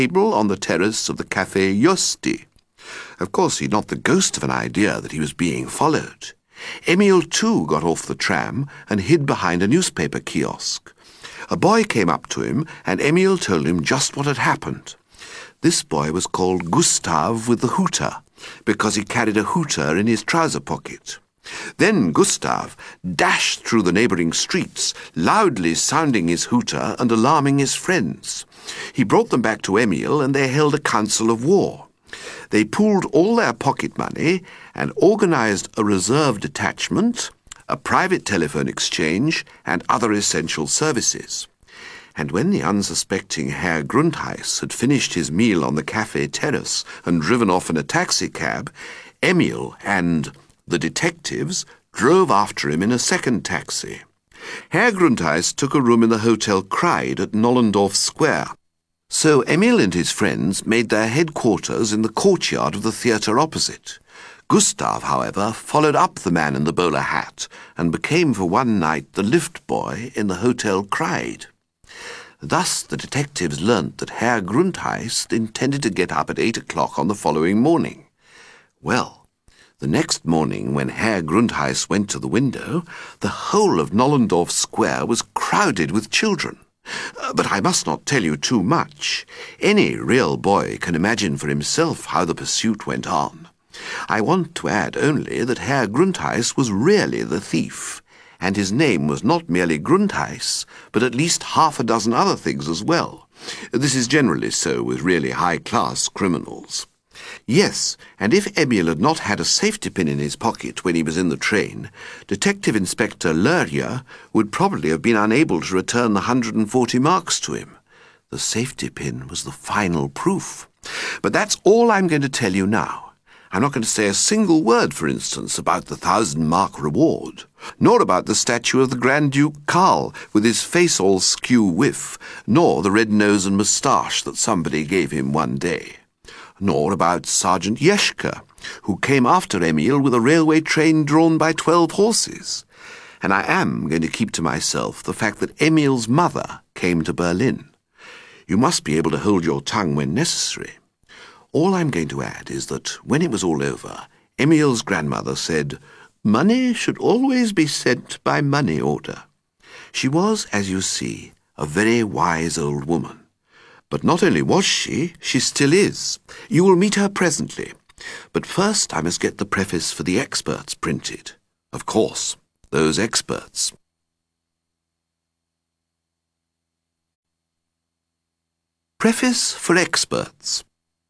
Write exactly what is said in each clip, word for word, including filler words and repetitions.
table on the terrace of the Café Josti. Of course, he'd not the ghost of an idea that he was being followed. Emil, too, got off the tram and hid behind a newspaper kiosk. A boy came up to him, and Emil told him just what had happened. This boy was called Gustav with the hooter, because he carried a hooter in his trouser pocket. Then Gustav dashed through the neighbouring streets, loudly sounding his hooter and alarming his friends. He brought them back to Emil, and they held a council of war. They pooled all their pocket money and organised a reserve detachment, a private telephone exchange, and other essential services. And when the unsuspecting Herr Grundheis had finished his meal on the café terrace and driven off in a taxicab, Emil and the detectives drove after him in a second taxi. Herr Grundheis took a room in the Hotel Kreid at Nollendorf Square. So Emil and his friends made their headquarters in the courtyard of the theatre opposite. Gustav, however, followed up the man in the bowler hat and became for one night the lift boy in the Hotel Kreid. Thus the detectives learnt that Herr Grundheis intended to get up at eight o'clock on the following morning. Well, the next morning, when Herr Grundheis went to the window, the whole of Nollendorf Square was crowded with children. Uh, but I must not tell you too much. Any real boy can imagine for himself how the pursuit went on. I want to add only that Herr Grundheis was really the thief, and his name was not merely Grundheis, but at least half a dozen other things as well. This is generally so with really high-class criminals. Yes, and if Emil had not had a safety pin in his pocket when he was in the train, Detective Inspector Lurje would probably have been unable to return the one hundred and forty marks to him. The safety pin was the final proof. But that's all I'm going to tell you now. I'm not going to say a single word, for instance, about the thousand-mark reward, nor about the statue of the Grand Duke Karl with his face all skew-whiff, nor the red nose and moustache that somebody gave him one day, nor about Sergeant Jeschke, who came after Emil with a railway train drawn by twelve horses. And I am going to keep to myself the fact that Emil's mother came to Berlin. You must be able to hold your tongue when necessary. All I'm going to add is that when it was all over, Emil's grandmother said, "Money should always be sent by money order." She was, as you see, a very wise old woman. But not only was she, she still is. You will meet her presently. But first I must get the preface for the experts printed. Of course, those experts. Preface for Experts.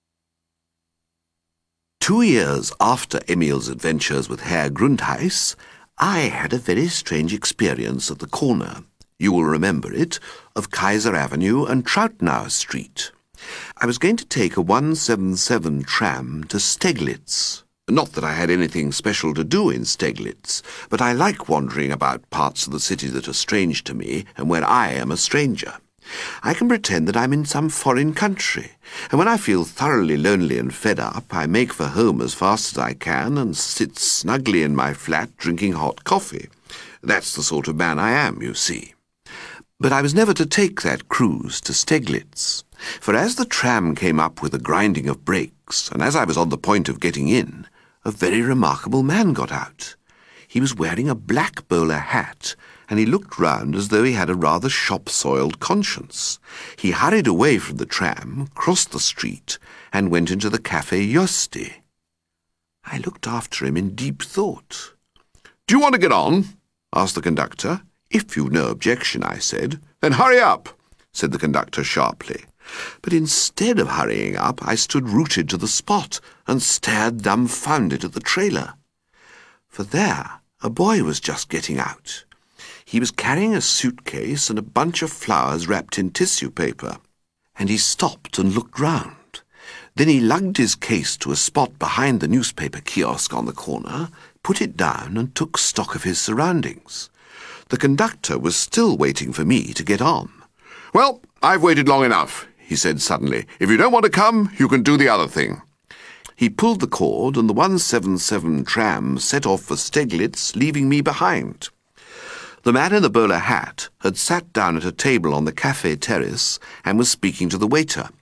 Two years after Emil's adventures with Herr Grundheis, I had a very strange experience at the corner, you will remember it, of Kaiser Avenue and Troutnau Street. I was going to take a one seventy-seven tram to Steglitz. Not that I had anything special to do in Steglitz, but I like wandering about parts of the city that are strange to me and where I am a stranger. I can pretend that I'm in some foreign country, and when I feel thoroughly lonely and fed up, I make for home as fast as I can and sit snugly in my flat drinking hot coffee. That's the sort of man I am, you see. But I was never to take that cruise to Steglitz, for as the tram came up with a grinding of brakes, and as I was on the point of getting in, a very remarkable man got out. He was wearing a black bowler hat, and he looked round as though he had a rather shop-soiled conscience. He hurried away from the tram, crossed the street, and went into the Café Josti. I looked after him in deep thought. "Do you want to get on?" asked the conductor. "If you've no objection," I said. "Then hurry up," said the conductor sharply. But instead of hurrying up, I stood rooted to the spot and stared dumbfounded at the trailer. For there, a boy was just getting out. He was carrying a suitcase and a bunch of flowers wrapped in tissue paper, and he stopped and looked round. Then he lugged his case to a spot behind the newspaper kiosk on the corner, put it down, and took stock of his surroundings. The conductor was still waiting for me to get on. "Well, I've waited long enough," he said suddenly. "If you don't want to come, you can do the other thing." He pulled the cord, and the one seventy-seven tram set off for Steglitz, leaving me behind. The man in the bowler hat had sat down at a table on the café terrace and was speaking to the waiter.